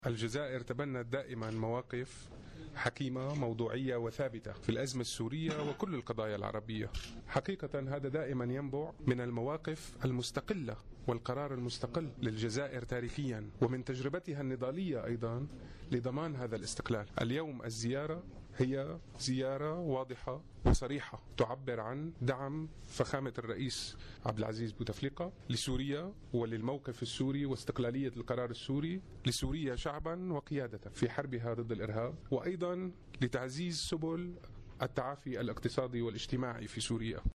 الجزائر تبنت دائما مواقف حكيمة موضوعية وثابتة في الأزمة السورية وكل القضايا العربية. حقيقة هذا دائما ينبع من المواقف المستقلة والقرار المستقل للجزائر تاريخيا ومن تجربتها النضالية أيضا لضمان هذا الاستقلال. اليوم الزيارة هي زيارة واضحة وصريحة تعبر عن دعم فخامة الرئيس عبد العزيز بوتفليقة لسوريا وللموقف السوري واستقلالية القرار السوري لسوريا شعبا وقيادة في حربها ضد الإرهاب، وأيضا لتعزيز سبل التعافي الاقتصادي والاجتماعي في سوريا.